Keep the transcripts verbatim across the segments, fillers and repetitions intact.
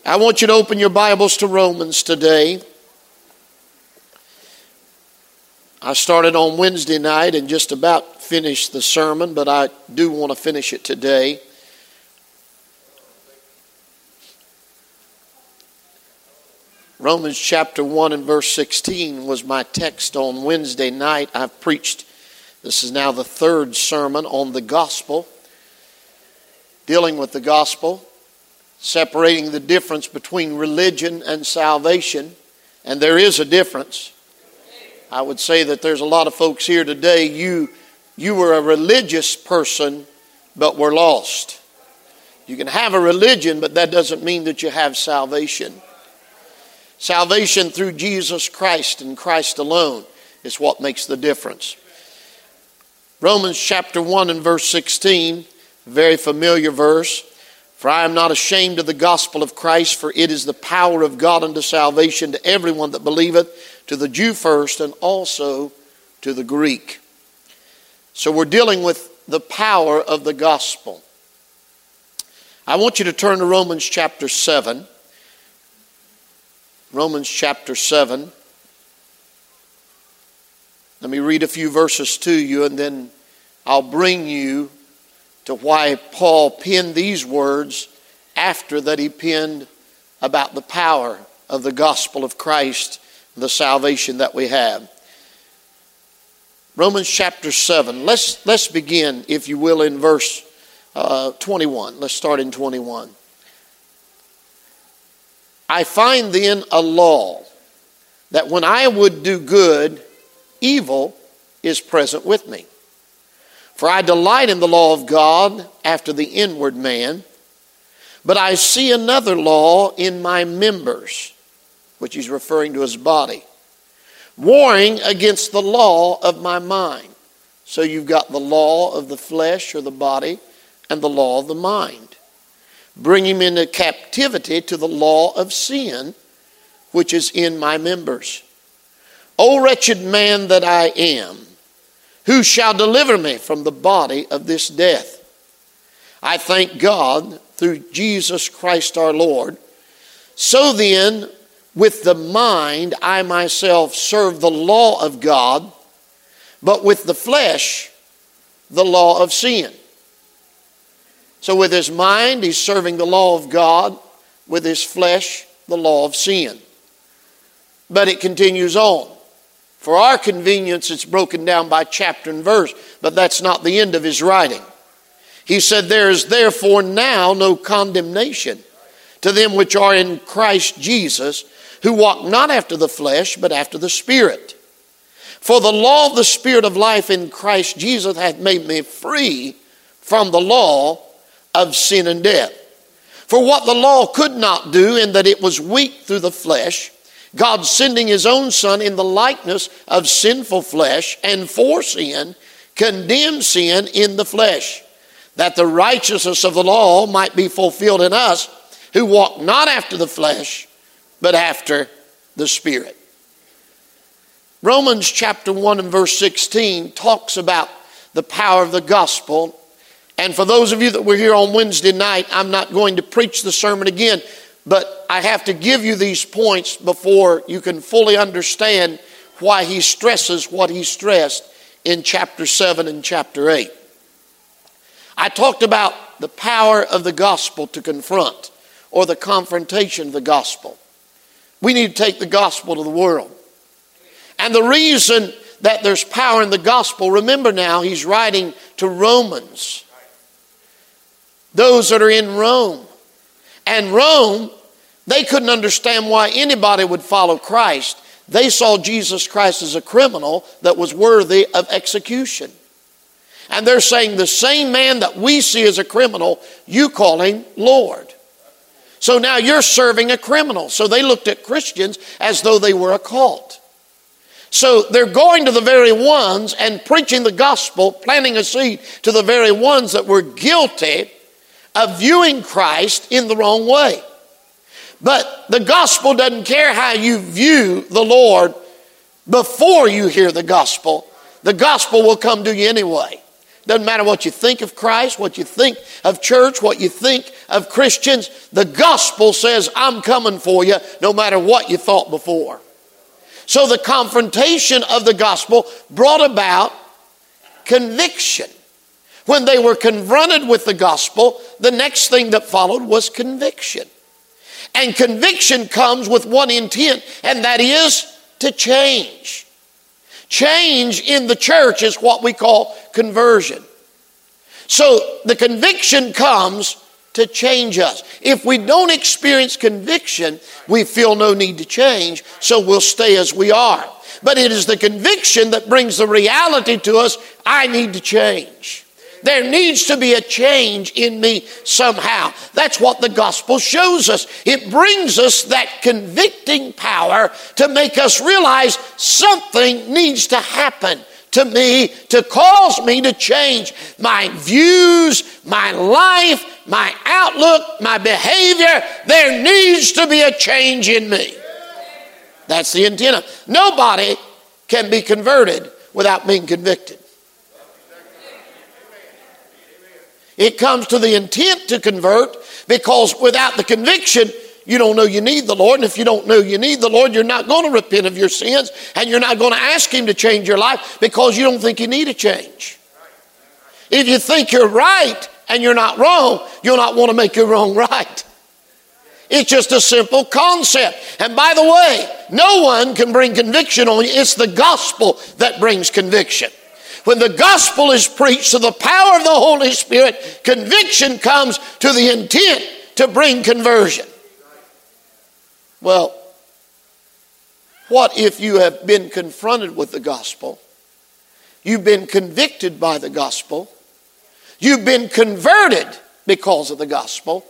I want you to open your Bibles to Romans today. I started on Wednesday night and just about finished the sermon, but I do want to finish it today. Romans chapter one and verse sixteen was my text on Wednesday night. I've preached, this is now the third sermon on the gospel, dealing with the gospel, separating the difference between religion and salvation. And there is a difference. I would say that there's a lot of folks here today, you, you were a religious person, but were lost. You can have a religion, but that doesn't mean that you have salvation. Salvation through Jesus Christ and Christ alone is what makes the difference. Romans chapter one and verse sixteen, very familiar verse. For I am not ashamed of the gospel of Christ, for it is the power of God unto salvation to everyone that believeth, to the Jew first and also to the Greek. So we're dealing with the power of the gospel. I want you to turn to Romans chapter seven. Romans chapter seven. Let me read a few verses to you and then I'll bring you to why Paul penned these words after that he penned about the power of the gospel of Christ, the salvation that we have. Romans chapter seven. Let's, let's begin, if you will, in verse uh, twenty-one. Let's start in twenty-one. I find then a law that when I would do good, evil is present with me. For I delight in the law of God after the inward man, but I see another law in my members, which he's referring to his body, warring against the law of my mind. So you've got the law of the flesh or the body and the law of the mind, bringing me into captivity to the law of sin, which is in my members. O wretched man that I am, who shall deliver me from the body of this death? I thank God through Jesus Christ our Lord. So then, with the mind I myself serve the law of God, but with the flesh the law of sin. So with his mind he's serving the law of God, with his flesh the law of sin. But it continues on. For our convenience, it's broken down by chapter and verse, but that's not the end of his writing. He said, there is therefore now no condemnation to them which are in Christ Jesus, who walk not after the flesh, but after the Spirit. For the law of the Spirit of life in Christ Jesus hath made me free from the law of sin and death. For what the law could not do, in that it was weak through the flesh, God sending his own Son in the likeness of sinful flesh, and for sin, condemned sin in the flesh, that the righteousness of the law might be fulfilled in us, who walk not after the flesh, but after the Spirit. Romans chapter one and verse sixteen talks about the power of the gospel. And for those of you that were here on Wednesday night, I'm not going to preach the sermon again, but I have to give you these points before you can fully understand why he stresses what he stressed in chapter seven and chapter eight. I talked about the power of the gospel to confront, or the confrontation of the gospel. We need to take the gospel to the world. And the reason that there's power in the gospel, remember now, he's writing to Romans, those that are in Rome. And Rome, they couldn't understand why anybody would follow Christ. They saw Jesus Christ as a criminal that was worthy of execution. And they're saying the same man that we see as a criminal, you call him Lord. So now you're serving a criminal. So they looked at Christians as though they were a cult. So they're going to the very ones and preaching the gospel, planting a seed to the very ones that were guilty of viewing Christ in the wrong way. But the gospel doesn't care how you view the Lord before you hear the gospel. The gospel will come to you anyway. Doesn't matter what you think of Christ, what you think of church, what you think of Christians. The gospel says, I'm coming for you no matter what you thought before. So the confrontation of the gospel brought about conviction. When they were confronted with the gospel, the next thing that followed was conviction. And conviction comes with one intent, and that is to change. Change in the church is what we call conversion. So the conviction comes to change us. If we don't experience conviction, we feel no need to change, so we'll stay as we are. But it is the conviction that brings the reality to us, I need to change. There needs to be a change in me somehow. That's what the gospel shows us. It brings us that convicting power to make us realize something needs to happen to me to cause me to change my views, my life, my outlook, my behavior. There needs to be a change in me. That's the intent. Nobody can be converted without being convicted. It comes to the intent to convert, because without the conviction, you don't know you need the Lord. And if you don't know you need the Lord, you're not going to repent of your sins, and you're not going to ask Him to change your life because you don't think you need a change. If you think you're right and you're not wrong, you'll not want to make your wrong right. It's just a simple concept. And by the way, no one can bring conviction on you. It's the gospel that brings conviction. When the gospel is preached to the power of the Holy Spirit, conviction comes to the intent to bring conversion. Well, what if you have been confronted with the gospel? You've been convicted by the gospel. You've been converted because of the gospel.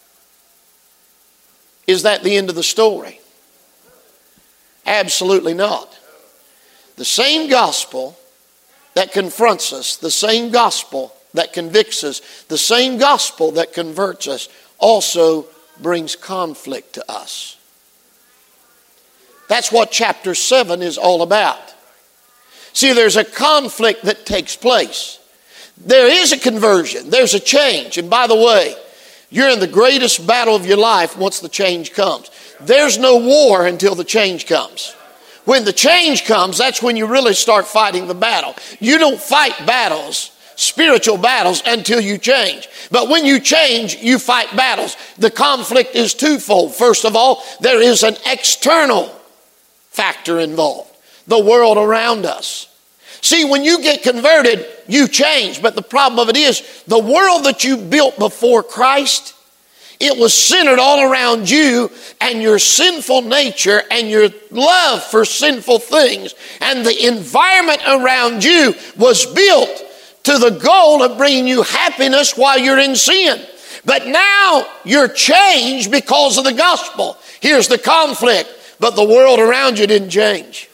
Is that the end of the story? Absolutely not. The same gospel that confronts us, the same gospel that convicts us, the same gospel that converts us, also brings conflict to us. That's what chapter seven is all about. See, there's a conflict that takes place. There is a conversion. There's a change. And by the way, you're in the greatest battle of your life once the change comes. There's no war until the change comes. When the change comes, that's when you really start fighting the battle. You don't fight battles, spiritual battles, until you change. But when you change, you fight battles. The conflict is twofold. First of all, there is an external factor involved. The world around us. See, when you get converted, you change. But the problem of it is, the world that you built before Christ, it was centered all around you and your sinful nature and your love for sinful things. And the environment around you was built to the goal of bringing you happiness while you're in sin. But now you're changed because of the gospel. Here's the conflict. But the world around you didn't change.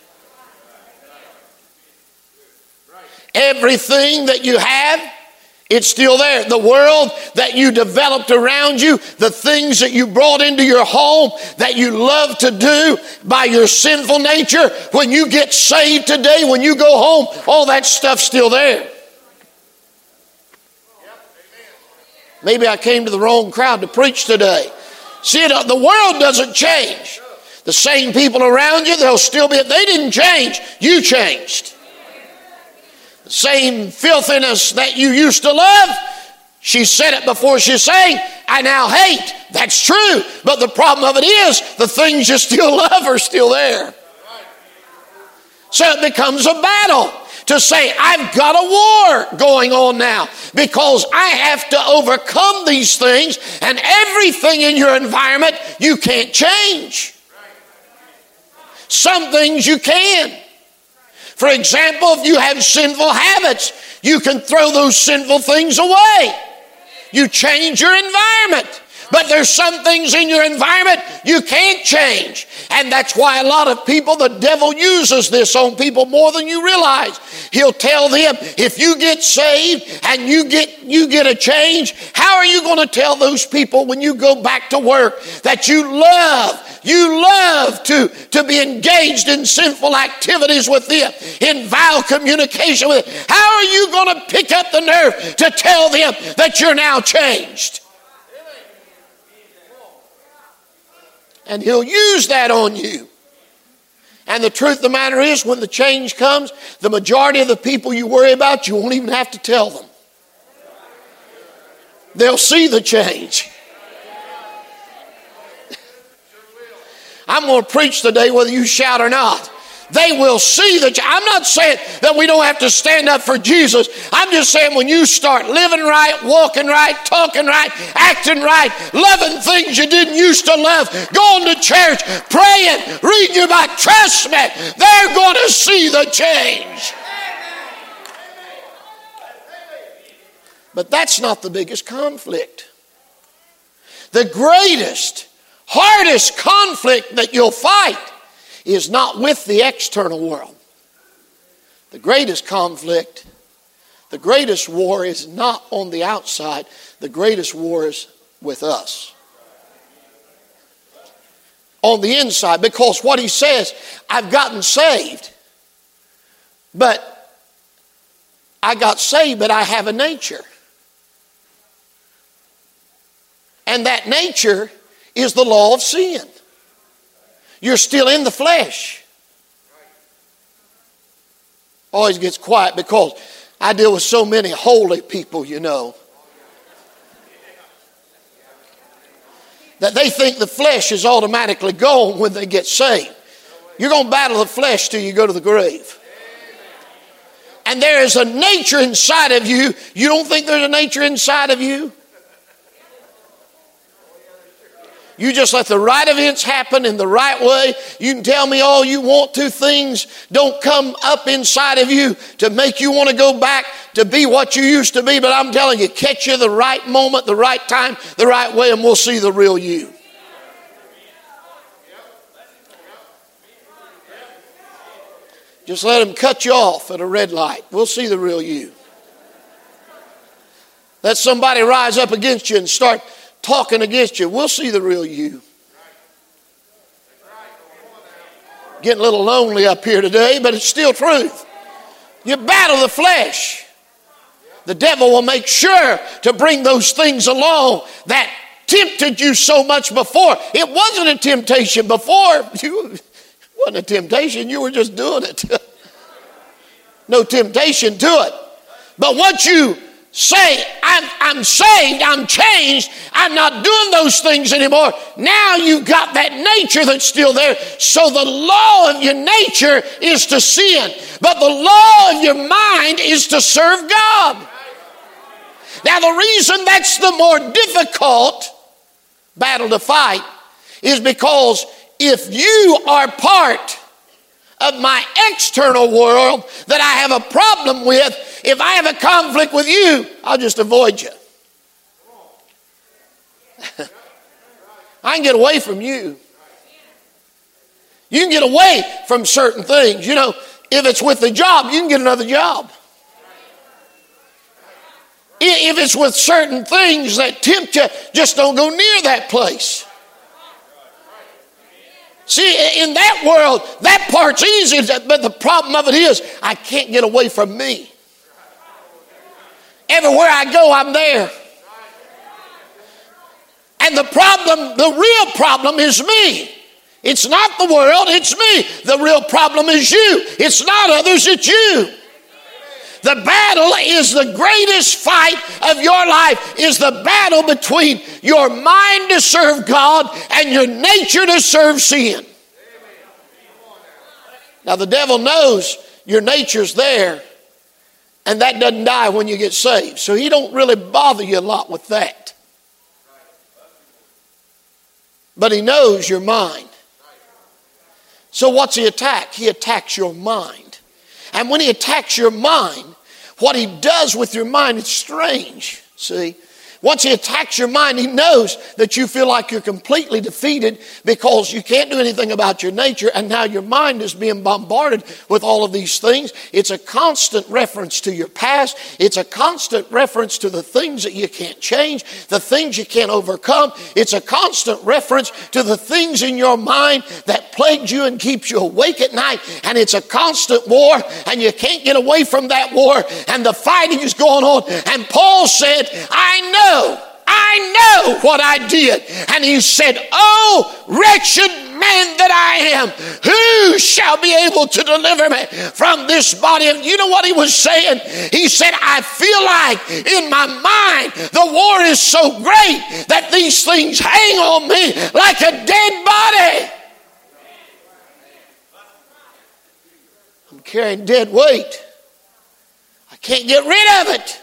Everything that you have, it's still there. The world that you developed around you, the things that you brought into your home that you love to do by your sinful nature, when you get saved today, when you go home, all that stuff's still there. Maybe I came to the wrong crowd to preach today. See, the world doesn't change. The same people around you, they'll still be, they didn't change, you changed. The same filthiness that you used to love, she said it before she sang, I now hate. That's true. But the problem of it is, the things you still love are still there. So it becomes a battle to say, I've got a war going on now because I have to overcome these things, and everything in your environment you can't change. Some things you can. For example, if you have sinful habits, you can throw those sinful things away. You change your environment. But there's some things in your environment you can't change. And that's why a lot of people, the devil uses this on people more than you realize. He'll tell them, if you get saved and you get you get a change, how are you going to tell those people when you go back to work that you love, you love to, to be engaged in sinful activities with them, in vile communication with them? How are you going to pick up the nerve to tell them that you're now changed? And he'll use that on you. And the truth of the matter is, when the change comes, the majority of the people you worry about, you won't even have to tell them. They'll see the change. I'm going to preach today whether you shout or not. They will see the change. I'm not saying that we don't have to stand up for Jesus. I'm just saying when you start living right, walking right, talking right, acting right, loving things you didn't used to love, going to church, praying, reading your Bible, trust me, they're going to see the change. But that's not the biggest conflict. The greatest, hardest conflict that you'll fight is not with the external world. The greatest conflict, the greatest war is not on the outside. The greatest war is with us. On the inside, because what he says, I've gotten saved, but I got saved, but I have a nature. And that nature is the law of sin. You're still in the flesh. Always gets quiet because I deal with so many holy people, you know, that they think the flesh is automatically gone when they get saved. You're going to battle the flesh till you go to the grave. And there is a nature inside of you. You don't think there's a nature inside of you? You just let the right events happen in the right way. You can tell me all you want to. Things don't come up inside of you to make you want to go back to be what you used to be. But I'm telling you, catch you the right moment, the right time, the right way, and we'll see the real you. Just let them cut you off at a red light. We'll see the real you. Let somebody rise up against you and start talking against you. We'll see the real you. Getting a little lonely up here today, but it's still truth. You battle the flesh. The devil will make sure to bring those things along that tempted you so much before. It wasn't a temptation before. You, it wasn't a temptation. You were just doing it. No temptation to it. But once you say, I'm, I'm saved, I'm changed, I'm not doing those things anymore, now you've got that nature that's still there. So the law of your nature is to sin, but the law of your mind is to serve God. Now the reason that's the more difficult battle to fight is because if you are part of my external world that I have a problem with, if I have a conflict with you, I'll just avoid you. I can get away from you. You can get away from certain things. You know, if it's with the job, you can get another job. If it's with certain things that tempt you, just don't go near that place. See, in that world, that part's easy, but the problem of it is, I can't get away from me. Everywhere I go, I'm there. And the problem, the real problem is me. It's not the world, it's me. The real problem is you. It's not others, it's you. The battle is the greatest fight of your life, is the battle between your mind to serve God and your nature to serve sin. Now the devil knows your nature's there, and that doesn't die when you get saved. So he don't really bother you a lot with that. But he knows your mind. So what's he attack? He attacks your mind. And when he attacks your mind, what he does with your mind, it's strange. See, Once he attacks your mind, he knows that you feel like you're completely defeated because you can't do anything about your nature, and now your mind is being bombarded with all of these things. It's a constant reference to your past. It's a constant reference to the things that you can't change, the things you can't overcome. It's a constant reference to the things in your mind that plagues you and keeps you awake at night. And it's a constant war, and you can't get away from that war, and the fighting is going on. And Paul said, I know I know what I did. And he said, oh, wretched man that I am, who shall be able to deliver me from this body? And you know what he was saying? He said, I feel like in my mind the war is so great that these things hang on me like a dead body. I'm carrying dead weight. I can't get rid of it.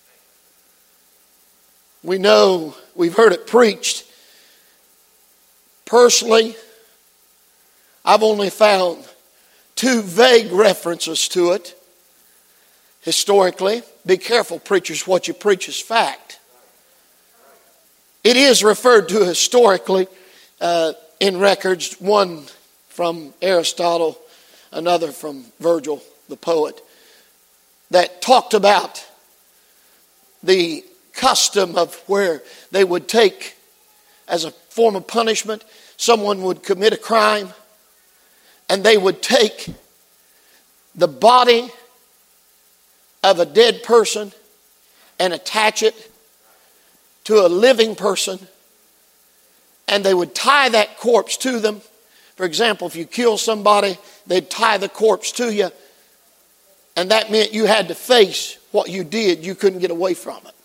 We know, we've heard it preached. Personally, I've only found two vague references to it historically. Be careful, preachers, what you preach is fact. It is referred to historically uh, in records, one from Aristotle, another from Virgil, the poet, that talked about the custom of where they would take, as a form of punishment, someone would commit a crime, and they would take the body of a dead person and attach it to a living person, and they would tie that corpse to them. For example, if you kill somebody, they'd tie the corpse to you, and that meant you had to face what you did. You couldn't get away from it.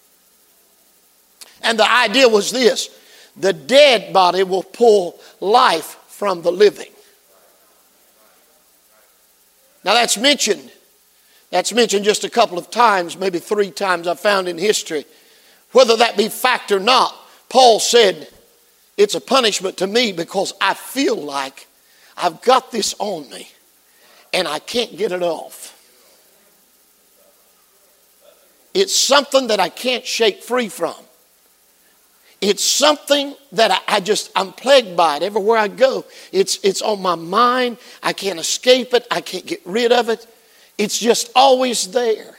And the idea was this: the dead body will pull life from the living. Now that's mentioned. That's mentioned just a couple of times, maybe three times I found in history. Whether that be fact or not, Paul said, it's a punishment to me because I feel like I've got this on me and I can't get it off. It's something that I can't shake free from. It's something that I, I just, I'm plagued by it everywhere I go. It's, it's on my mind. I can't escape it. I can't get rid of it. It's just always there.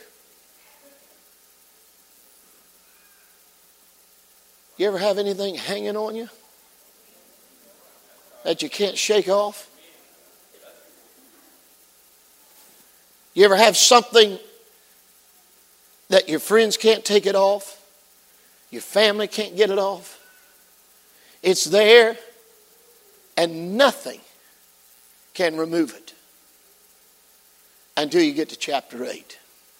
You ever have anything hanging on you that you can't shake off? You ever have something that your friends can't take it off? Your family can't get it off? It's there, and nothing can remove it until you get to chapter eight.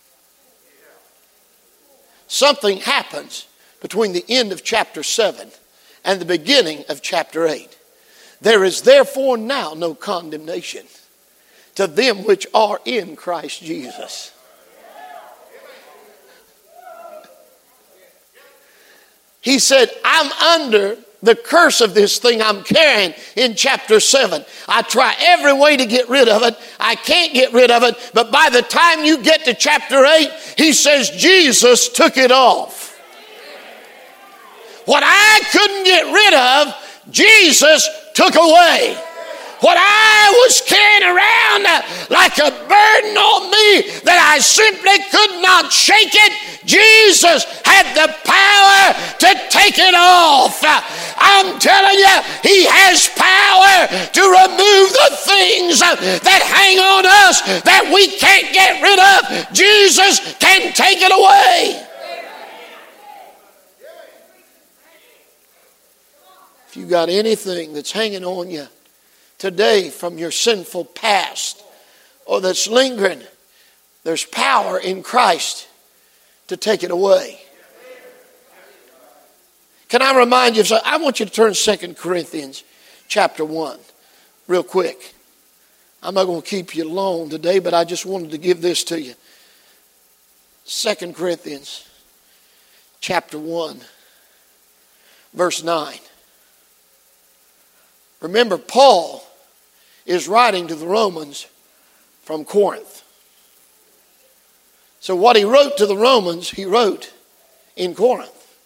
Something happens between the end of chapter seven and the beginning of chapter eight. There is therefore now no condemnation to them which are in Christ Jesus. He said, I'm under the curse of this thing I'm carrying in chapter seven. I try every way to get rid of it. I can't get rid of it. But by the time you get to chapter eight, he says, Jesus took it off. What I couldn't get rid of, Jesus took away. What I was carrying around like a burden on me that I simply could not shake it, Jesus had the power to take it off. I'm telling you, He has power to remove the things that hang on us that we can't get rid of. Jesus can take it away. If you got anything that's hanging on you today from your sinful past or that's lingering, there's power in Christ to take it away. Can I remind you of something? I want you to turn to Second Corinthians chapter one real quick. I'm not going to keep you long today, but I just wanted to give this to you. Second Corinthians chapter one, verse nine. Remember, Paul is writing to the Romans from Corinth. So what he wrote to the Romans, he wrote in Corinth.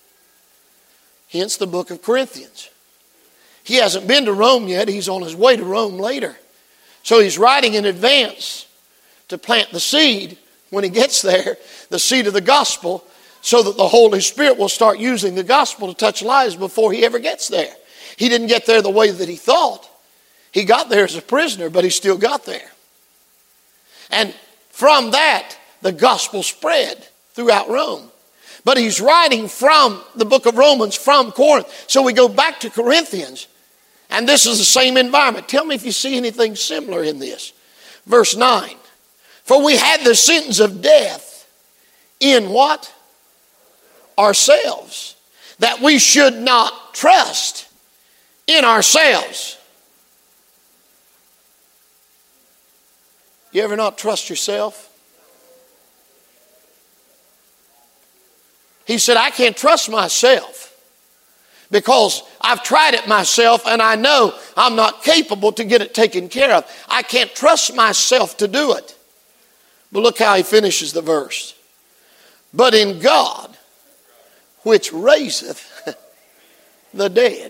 Hence the book of Corinthians. He hasn't been to Rome yet. He's on his way to Rome later. So he's writing in advance to plant the seed when he gets there, the seed of the gospel, so that the Holy Spirit will start using the gospel to touch lives before he ever gets there. He didn't get there the way that he thought. He got there as a prisoner, but he still got there. And from that, the gospel spread throughout Rome. But he's writing from the book of Romans from Corinth. So we go back to Corinthians, and this is the same environment. Tell me if you see anything similar in this. Verse nine. For we had the sentence of death in what? Ourselves. That we should not trust in ourselves. You ever not trust yourself? He said, I can't trust myself because I've tried it myself and I know I'm not capable to get it taken care of. I can't trust myself to do it. But look how he finishes the verse. But in God, which raiseth the dead.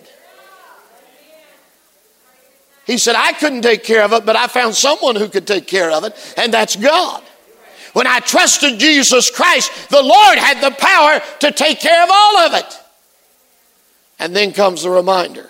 He said, I couldn't take care of it, but I found someone who could take care of it, and that's God. When I trusted Jesus Christ, the Lord had the power to take care of all of it. And then comes the reminder.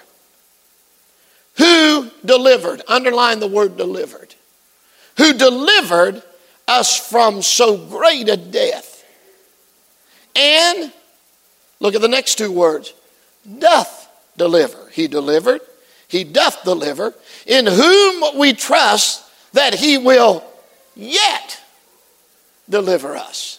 Who delivered, underline the word delivered, who delivered us from so great a death. And, look at the next two words, doth deliver. He delivered, he doth deliver, in whom we trust that he will yet deliver us.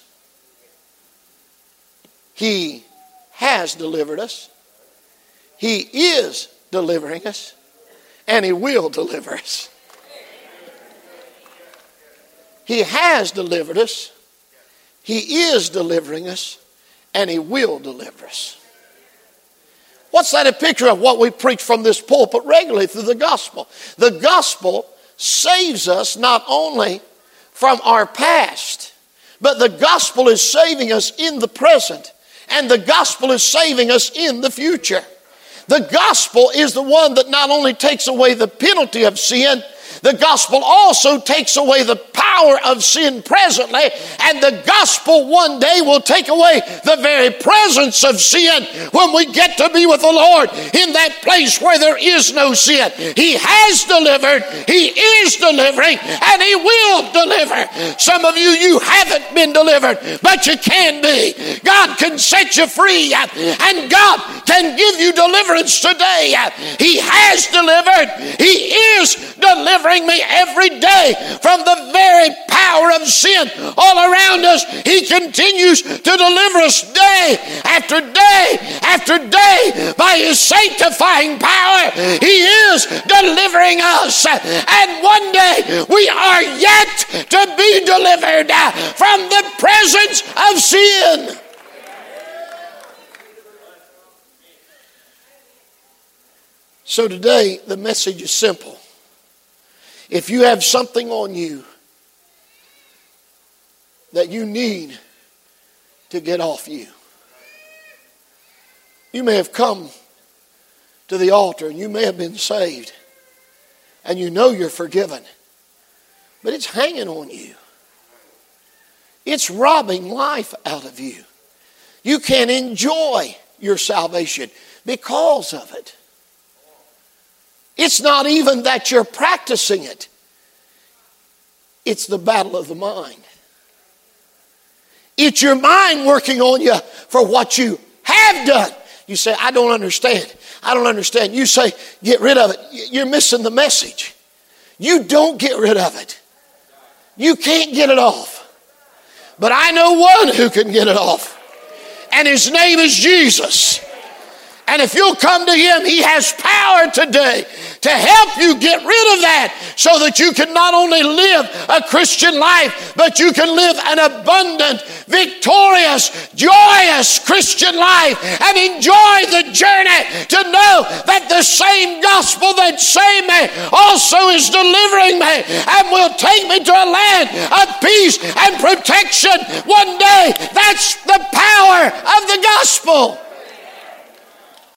He has delivered us. He is delivering us. And he will deliver us. He has delivered us. He is delivering us. And he will deliver us. What's that a picture of? What we preach from this pulpit regularly through the gospel. The gospel saves us not only from our past, but the gospel is saving us in the present. And the gospel is saving us in the future. The gospel is the one that not only takes away the penalty of sin, the gospel also takes away the power of sin presently, and the gospel one day will take away the very presence of sin when we get to be with the Lord in that place where there is no sin. He has delivered, he is delivering, and he will deliver. Some of you, you haven't been delivered, but you can be. God can set you free, and God can give you deliverance today. He has delivered, he is delivering me every day from the very power of sin all around us. He continues to deliver us day after day after day by his sanctifying power. He is delivering us, and one day we are yet to be delivered from the presence of sin. So today the message is simple. If you have something on you that you need to get off you, you may have come to the altar and you may have been saved and you know you're forgiven, but it's hanging on you. It's robbing life out of you. You can't enjoy your salvation because of it. It's not even that you're practicing it. It's the battle of the mind. It's your mind working on you for what you have done. You say, I don't understand. I don't understand. You say, get rid of it. You're missing the message. You don't get rid of it. You can't get it off. But I know one who can get it off. And his name is Jesus. And if you'll come to him, he has power today to help you get rid of that so that you can not only live a Christian life, but you can live an abundant, victorious, joyous Christian life and enjoy the journey to know that the same gospel that saved me also is delivering me and will take me to a land of peace and protection one day. That's the power of the gospel.